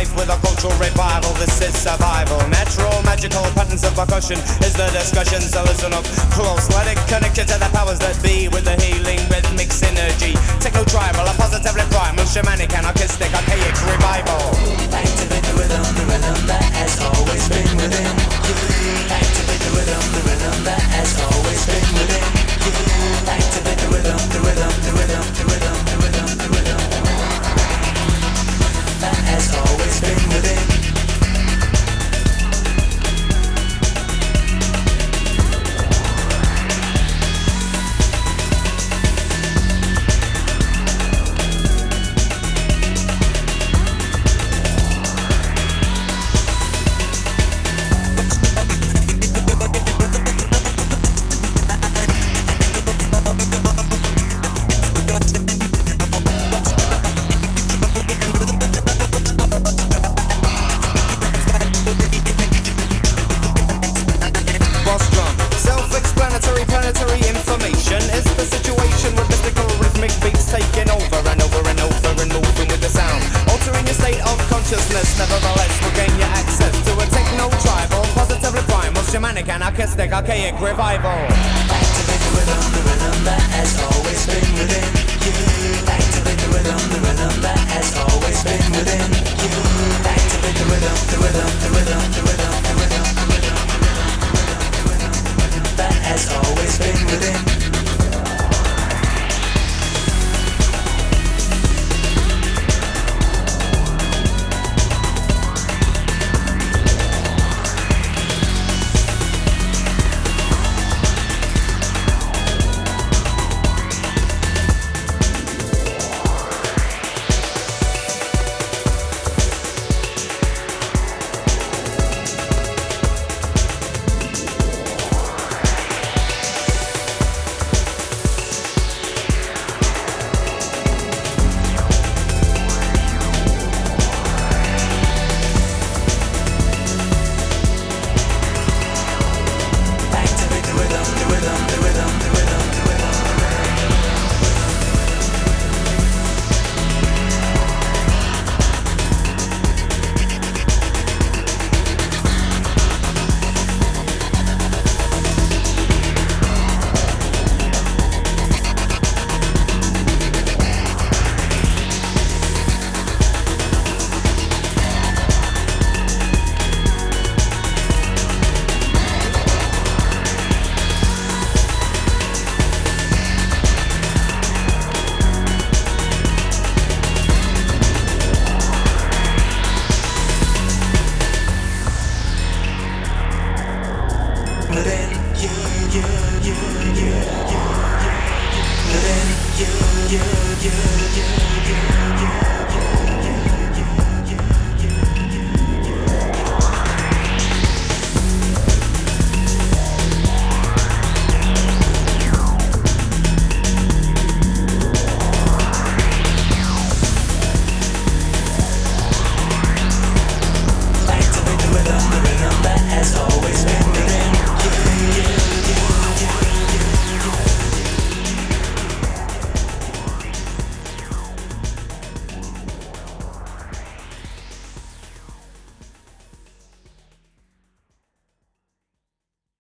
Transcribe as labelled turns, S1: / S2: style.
S1: life with a cultural revival. This is survival. Natural, magical patterns of percussion is the discussion. So listen up close. Let it connect you to the powers that be with the healing rhythmic synergy. Techno tribal, a positively primal, shamanic, anarchistic, archaic revival.
S2: Activate the rhythm that has always been within you. Activate the rhythm that has always been within you. Activate the rhythm that has always been within.
S1: Nevertheless, will gain you access to a techno tribal, positively primal, shamanic, anarchistic, archaic revival.
S2: Activate the rhythm that has always been within you. Activate the rhythm that has always been within you. Activate the rhythm that has always been within. Within you.